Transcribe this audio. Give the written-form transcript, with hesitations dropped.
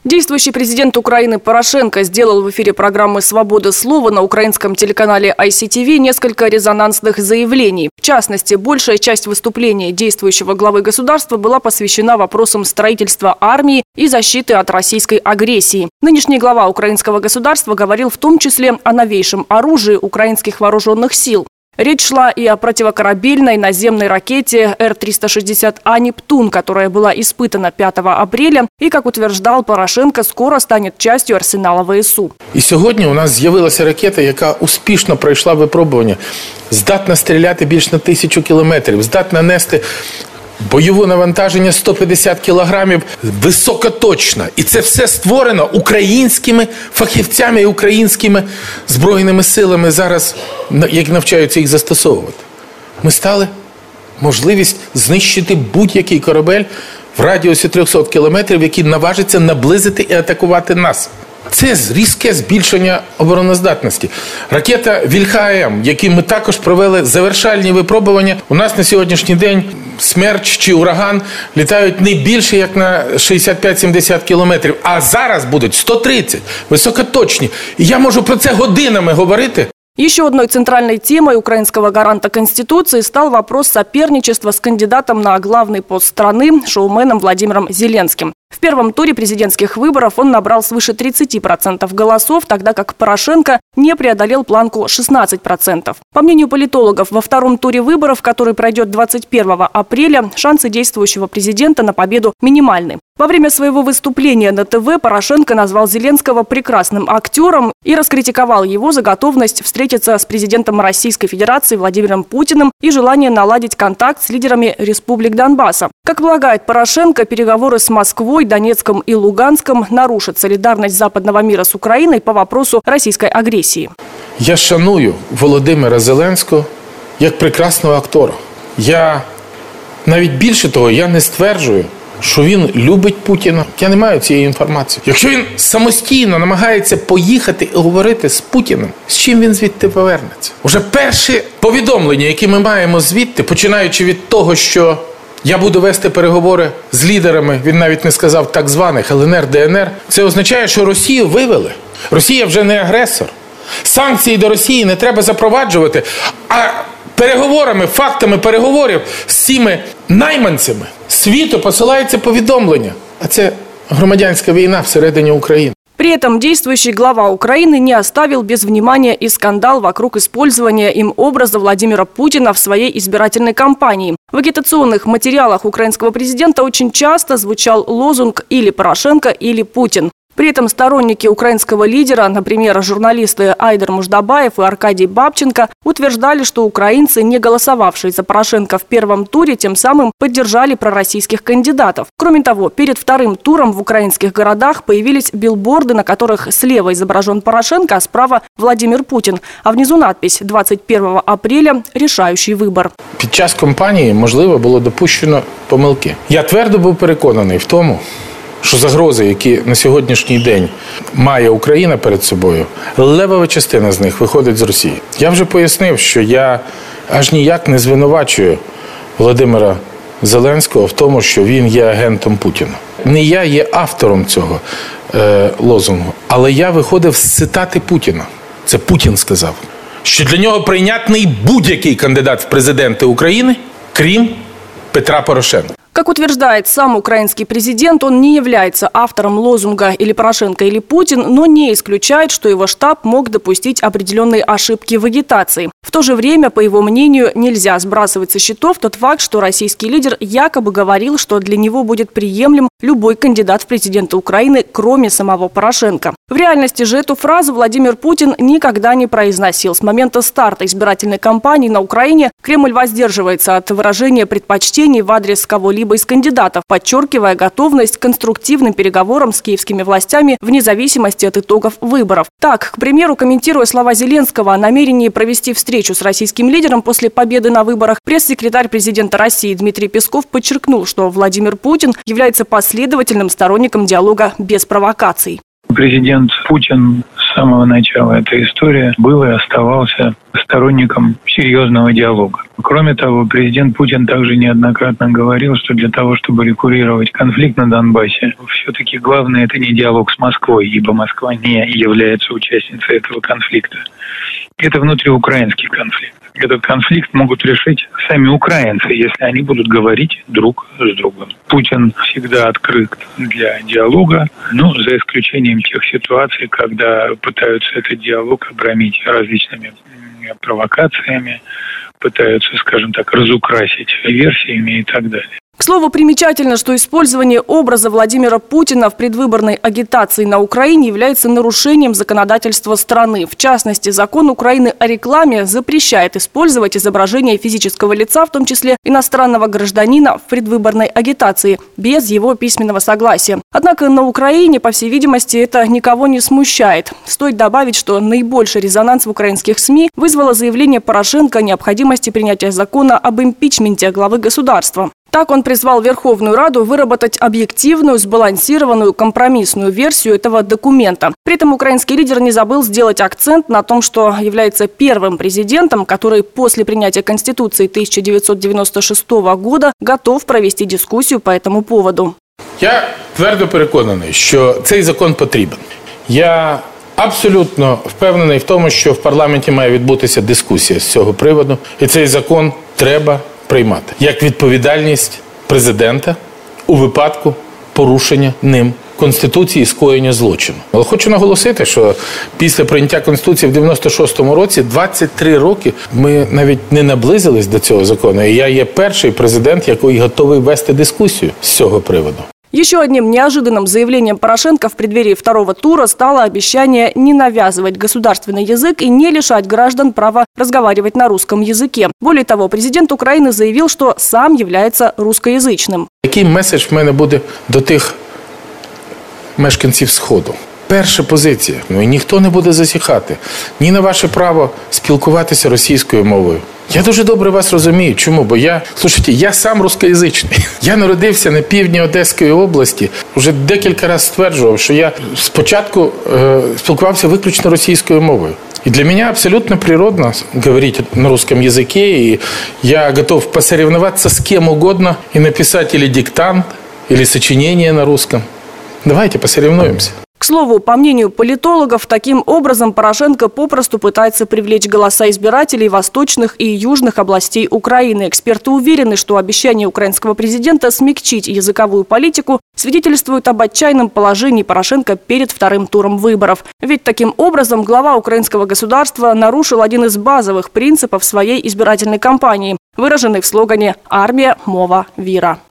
Действующий президент Украины Порошенко сделал в эфире программы «Свобода слова» на украинском телеканале ICTV несколько резонансных заявлений. В частности, большая часть выступления действующего главы государства была посвящена вопросам строительства армии и защиты от российской агрессии. Нынешний глава украинского государства говорил в том числе о новейшем оружии украинских вооруженных сил. Речь шла и о противокорабельной наземной ракете Р-360А «Нептун», которая была испытана 5 апреля и, как утверждал Порошенко, скоро станет частью арсенала ВСУ. І сьогодні у нас з'явилася ракета, яка успішно пройшла випробування, здатна стріляти більш на 1000 кілометрів, здатна нести бойове навантаження 150 кілограмів, високоточна. І це все створено українськими фахівцями і українськими збройними силами зараз, які навчаються їх застосовувати. Ми стали можливість знищити будь-який корабель в радіусі 300 кілометрів, який наважиться наблизити і атакувати нас. Це різке збільшення обороноздатності. Ракета Вільха-М, які ми також провели завершальні випробування. У нас на сьогоднішній день Смерч чи Ураган літають не більше, як на 65-70 кілометрів, а зараз будуть 130, високоточні. І я можу про це годинами говорити. Еще одной центральной темой украинского гаранта Конституции стал вопрос соперничества с кандидатом на главный пост страны шоуменом Владимиром Зеленским. В первом туре президентских выборов он набрал свыше 30% голосов, тогда как Порошенко не преодолел планку 16%. По мнению политологов, во втором туре выборов, который пройдет 21 апреля, шансы действующего президента на победу минимальны. Во время своего выступления на ТВ Порошенко назвал Зеленского прекрасным актером и раскритиковал его за готовность встретиться с президентом Российской Федерации Владимиром Путиным и желание наладить контакт с лидерами республик Донбасса. Как полагает Порошенко, переговоры с Москвой, Донецком и Луганском нарушат солидарность западного мира с Украиной по вопросу российской агрессии. Я шаную Володимира Зеленського як прекрасного актора. Я навіть більше того, я не стверджую, що він любить Путіна. Я не маю цієї інформації. Якщо він самостійно намагається поїхати і говорити з Путіним, з чим він звідти повернеться? Уже перші повідомлення, які ми маємо звідти, починаючи від того, що я буду вести переговори з лідерами, він навіть не сказав так званих ЛНР, ДНР, це означає, що Росію вивели. Росія вже не агресор. Санкції до Росії не треба запроваджувати, а переговорами, фактами переговорів з цими найманцями світу посилається повідомлення. А це громадянська війна всередині України. При этом действующий глава Украины не оставил без внимания и скандал вокруг использования им образа Владимира Путина в своей избирательной кампании. В агитационных материалах украинского президента очень часто звучал лозунг «или Порошенко, или Путин». При этом сторонники украинского лидера, например, журналисты Айдар Муждабаев и Аркадий Бабченко, утверждали, что украинцы, не голосовавшие за Порошенко в первом туре, тем самым поддержали пророссийских кандидатов. Кроме того, перед вторым туром в украинских городах появились билборды, на которых слева изображен Порошенко, а справа Владимир Путин. А внизу надпись «21 апреля. Решающий вибор». Під час кампанії, можливо, було допущено помилки. Я твердо був переконаний в тому, що загрози, які на сьогоднішній день має Україна перед собою, левова частина з них виходить з Росії. Я вже пояснив, що я аж ніяк не звинувачую Володимира Зеленського в тому, що він є агентом Путіна. Не я є автором цього лозунгу, але я виходив з цитати Путіна. Це Путін сказав, що для нього прийнятний будь-який кандидат в президенти України, крім Петра Порошенка. Как утверждает сам украинский президент, он не является автором лозунга «или Порошенко, или Путин», но не исключает, что его штаб мог допустить определенные ошибки в агитации. В то же время, по его мнению, нельзя сбрасывать со счетов тот факт, что российский лидер якобы говорил, что для него будет приемлем любой кандидат в президенты Украины, кроме самого Порошенко. В реальности же эту фразу Владимир Путин никогда не произносил. С момента старта избирательной кампании на Украине Кремль воздерживается от выражения предпочтений в адрес кого-либо из кандидатов, подчеркивая готовность к конструктивным переговорам с киевскими властями вне зависимости от итогов выборов. Так, к примеру, комментируя слова Зеленского о намерении провести встречу с российским лидером после победы на выборах, пресс-секретарь президента России Дмитрий Песков подчеркнул, что Владимир Путин является последовательным сторонником диалога без провокаций. Президент Путин с самого начала этой истории был и оставался сторонником серьезного диалога. Кроме того, президент Путин также неоднократно говорил, что для того, чтобы регулировать конфликт на Донбассе, все-таки главное – это не диалог с Москвой, ибо Москва не является участницей этого конфликта. Это внутриукраинский конфликт. Этот конфликт могут решить сами украинцы, если они будут говорить друг с другом. Путин всегда открыт для диалога, но за исключением тех ситуаций, когда пытаются этот диалог обрамить различными провокациями, пытаются, скажем так, разукрасить версиями и так далее. К слову, примечательно, что использование образа Владимира Путина в предвыборной агитации на Украине является нарушением законодательства страны. В частности, закон Украины о рекламе запрещает использовать изображение физического лица, в том числе иностранного гражданина, в предвыборной агитации, без его письменного согласия. Однако на Украине, по всей видимости, это никого не смущает. Стоит добавить, что наибольший резонанс в украинских СМИ вызвало заявление Порошенко о необходимости принятия закона об импичменте главы государства. Так он призвал Верховную Раду выработать объективную, сбалансированную, компромиссную версию этого документа. При этом украинский лидер не забыл сделать акцент на том, что является первым президентом, который после принятия Конституции 1996 года готов провести дискуссию по этому поводу. Я твердо переконаний, що цей закон потрібен. Я абсолютно впевнений в тому, що в парламенті має відбутися дискусія з цього приводу. І цей закон треба приймати як відповідальність президента у випадку порушення ним Конституції і скоєння злочину. Але хочу наголосити, що після прийняття Конституції в 96-му році 23 роки ми навіть не наблизились до цього закону. І я є перший президент, який готовий вести дискусію з цього приводу. Еще одним неожиданным заявлением Порошенко в преддверии второго тура стало обещание не навязывать государственный язык и не лишать граждан права разговаривать на русском языке. Более того, президент Украины заявил, что сам является русскоязычным. Який меседж в мене буде до тих мешканців Сходу? Перша позиція. І ніхто не буде засіхати ні на ваше право спілкуватися російською мовою. Я дуже добре вас розумію. Чому? Бо я сам рускоязичний. Я народився на півдні Одеської області. Уже декілька разів стверджував, що я спочатку спілкувався виключно російською мовою. И для меня абсолютно природно говорить на русском языке, и я готов посоревноваться с кем угодно и написать или диктант, или сочинение на русском. Давайте посоревнуемся. К слову, по мнению политологов, таким образом Порошенко попросту пытается привлечь голоса избирателей восточных и южных областей Украины. Эксперты уверены, что обещание украинского президента смягчить языковую политику свидетельствует об отчаянном положении Порошенко перед вторым туром выборов. Ведь таким образом глава украинского государства нарушил один из базовых принципов своей избирательной кампании, выраженный в слогане «Армия, мова, віра».